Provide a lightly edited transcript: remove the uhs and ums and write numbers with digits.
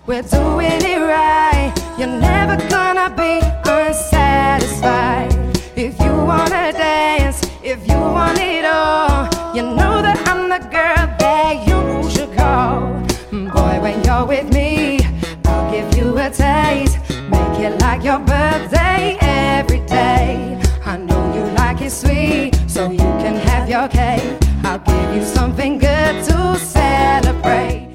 we're doing it right. You're never gonna be unsatisfied. If you wanna dance, if you want it all, you know that I'm the girl that you should call. Boy, when you're with me, I'll give you a taste. Make it like your birthday every day. I know you like it sweet, so you can have your cake. I'll give you something good to celebrate.